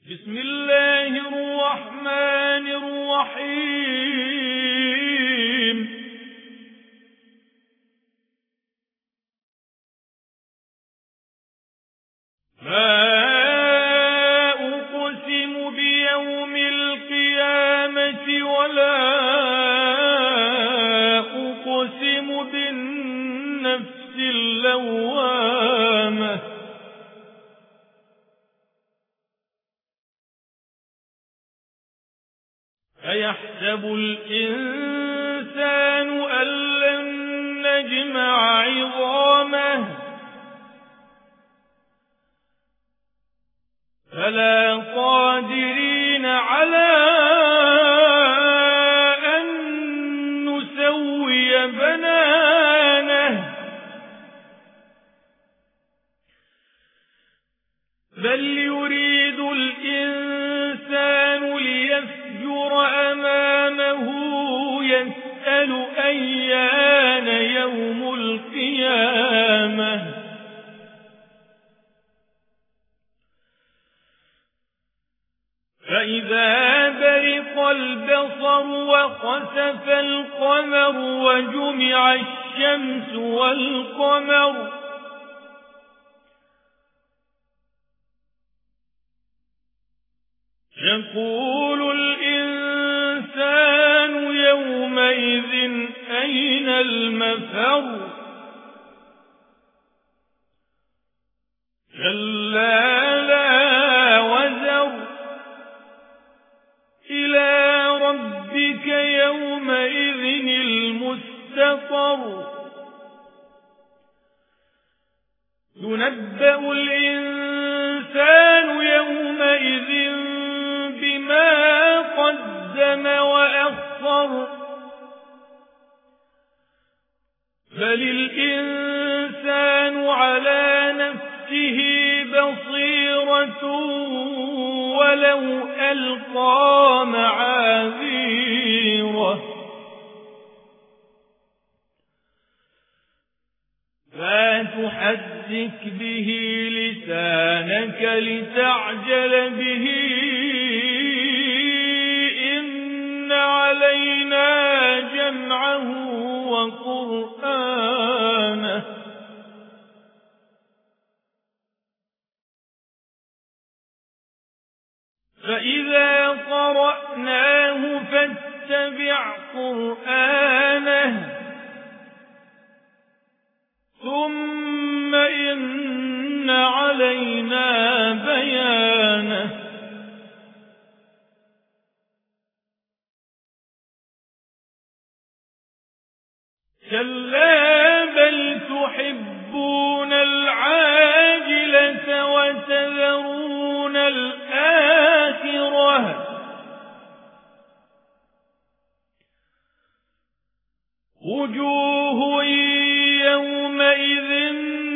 بسم الله الرحمن الرحيم لا أقسم بيوم القيامة ولا أقسم بالنفس اللوامة أيحسب الإنسان أن لن نجمع عظامه فلا قادرين على أن نسوي بنانه بل يريد الإنسان ليفجر أمامه يسأل أيان يوم القيامة فإذا برق البصر وخسف القمر وجمع الشمس والقمر يقول الإنسان يومئذ أين المفر كلا لا وزر إلى ربك يومئذ المستقر ينبأ الإنسان يومئذ بما قدم وأخر بل الإنسان على نفسه بصيرة ولو ألقى معاذيره لا تحرك به لسانك لتعجل به إن علينا جمعه وقرآنه فإذا قرأناه فاتبع قرآنه ثم إن علينا بيانه كلا بل تحبون العاجلة وتذرون الآخرة وجوه يومئذ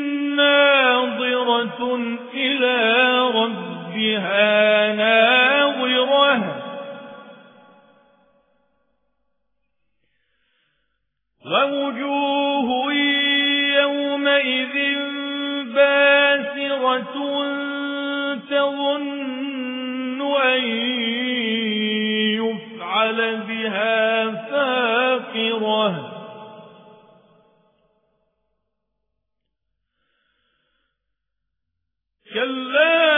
ناظرة إلى ربها ناظرة ووجوه يومئذ باسرة تظن أن يفعل بها فاقرة كلا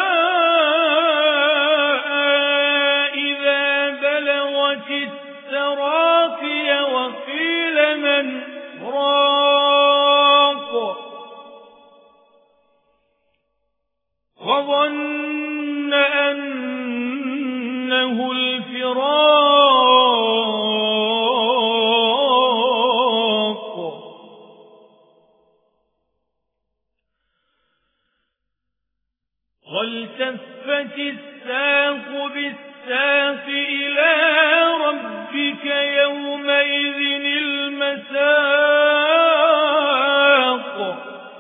إذا بلغت التراقي وقيل من راق وظن أنه الفراق والتفت الساق بالساق إلى ربك يومئذ المساق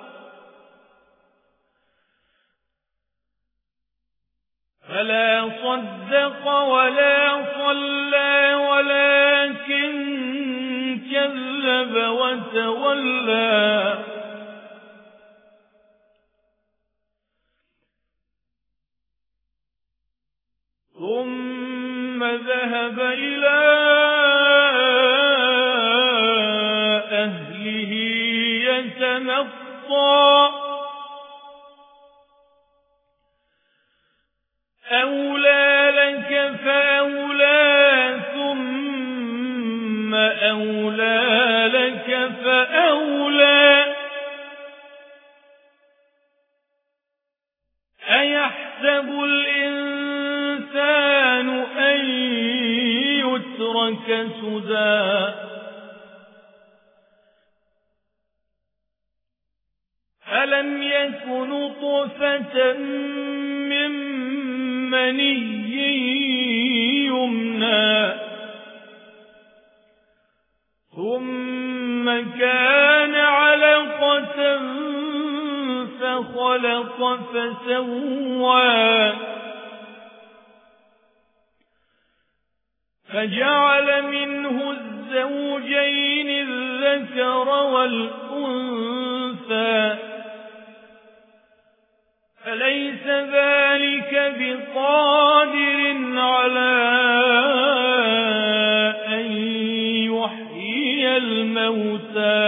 فلا صدق ولا صلى ولكن كذب وتولى ثم ذهب إلى أهله يتمطى أولى لك فأولى ثم أولى لك فأولى أيحسب الإنسان أن يترك سدى ألم يكن نطفة من مني يمنى ثم كان علقة فخلق فسوى فجعل منه الزوجين الذكر والأنثى فليس ذلك بقادر على أن يحيي الموتى